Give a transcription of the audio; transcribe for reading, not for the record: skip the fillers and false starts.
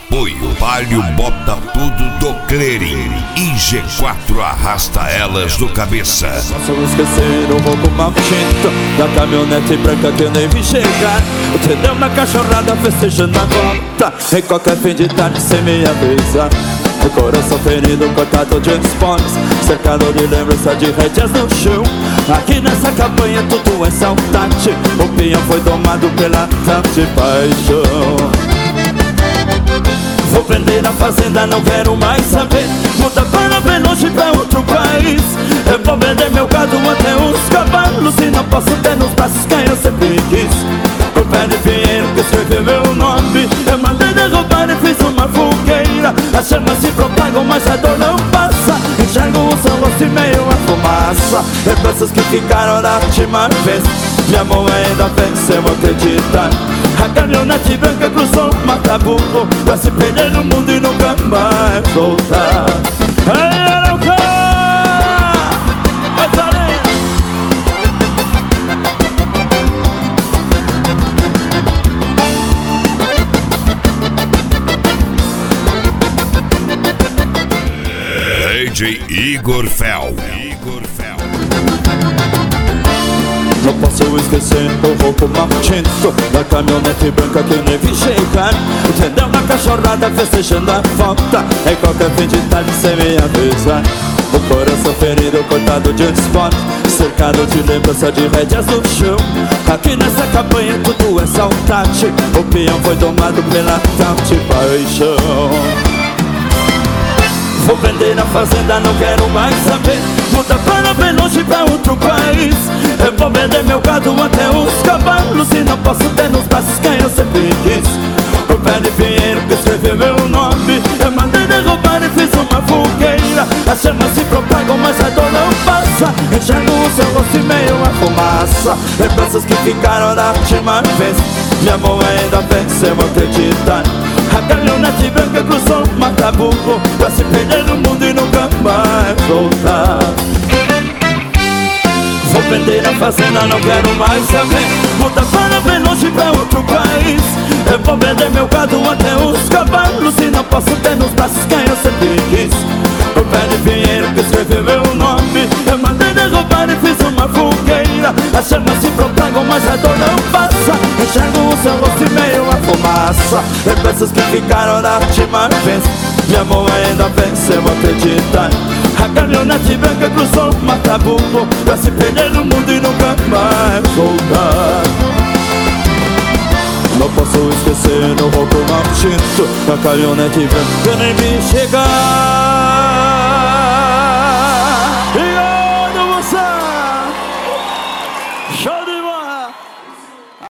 Apoio Palio bota tudo do Clearing e G4 arrasta elas do cabeça. Posso esquecer o roubo maldito da caminhonete branca que eu nem vi chegar. O tendeu na cachorrada festejando a volta em qualquer fim de tarde sem me avisar. O coração ferido, cortado de esportes, cercado de lembrança de rédeas no chão. Aqui nessa campanha tudo é saudade. O pinhão foi domado pela tal de paixão. Vou prender na fazenda, não quero mais saber. Muda para bem longe, pra outro país. Eu vou vender meu gado até os cavalos e não posso ter nos braços quem eu sempre quis. O pé de Pinheiro que escreveu meu nome, eu mandei derrubar e fiz uma fogueira. As chamas se propagam, mas a dor não passa. Enxergo o seu rosto e meio a fumaça. Lembranças que ficaram da última vez. Minha mão ainda venceu acreditar. A caminhonete branca cruzou o Mataburro pra se perder no mundo e nunca mais voltar. Ei, Arauca! Vai, Zaré! DJ Igor Fel. Não posso esquecer o roubo maldito da caminhonete branca que eu nem vi chegar. O tendão na cachorrada festejando a volta em qualquer fim de tarde sem me avisar. O coração ferido, cortado de esporte, cercado de lembrança de rédeas no chão. Aqui nessa campanha tudo é saudade. O peão foi domado pela tal de paixão. Vou vender na fazenda, não quero mais saber. Muda para bem longe, pra outro país. Eu vou vender meu gado até os cavalos e não posso ter nos braços quem eu sempre quis. O pé de Pinheiro que escreveu meu nome, eu mandei derrubar e fiz uma fogueira. As chamas se propagam, mas a dor não passa. Enxergo o seu rosto e meio a fumaça. Lembranças que ficaram da última vez. Minha mão ainda venceu acreditar. A caminhonete branca cruzou o Mataburro pra se perder no mundo e nunca mais voltar. Vou vender a fazenda, não quero mais saber. Muda para bem longe, pra outro país. Eu vou vender meu gado até os cavalos e não posso ter nos braços quem eu sempre quis. O pé de Pinheiro que escreveu meu nome, eu mandei derrubar e fiz uma fogueira. As chamas se propagam, mas a dor não passa. Enxergo o seu rosto e meio a fumaça. Lembranças que ficaram da última vez. Minha mão ainda venceu acreditar. A caminhonete branca cruzou o Mataburro pra se perder no mundo e nunca mais voltar. Não posso esquecer o roubo maldito da caminhonete branca que nem me chegar.